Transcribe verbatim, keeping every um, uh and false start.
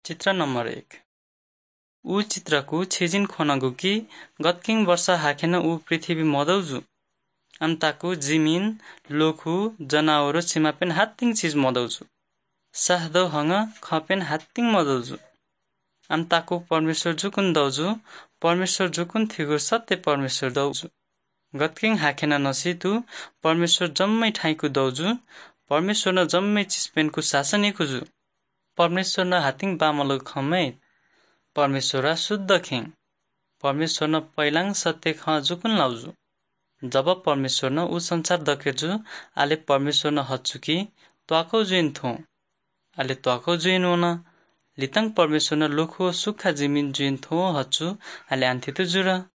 चित्र नंबर एक ऊ चित्रकू छेजिन खोनगु की गतकिङ वर्ष हाखेन ऊ पृथ्वी मदौजु अन्ताकू जिमिन लोखु जनावरो छिमापेन हात्तिङ चीज मदौजु साहदौ हंग खपेन हात्तिङ मदौजु अन्ताकू परमेश्वर जुकुन दौजु परमेश्वर जुकुन थिगु सत्य परमेश्वर दौजु गतकिङ हाखेन नसी तू परमेश्वर जम्मै ठाईकु दौजु परमेश्वर न जम्मै चिजपेनको शासनिकु जु परमेश्वर न हातिङ बामलो खमै परमेश्वर शुद्ध खिङ परमेश्वर न पहिलाङ सत्य ख जुकुन लाउजु जब परमेश्वर न ऊ संसार दकेजु आले परमेश्वर न हच्चुकी त्वाको जुइन थो आले त्वाको जुइन होना लितङ परमेश्वर न लोखो सुखा जिमिन जुइन थो हच्चु आले आन्थित जुरा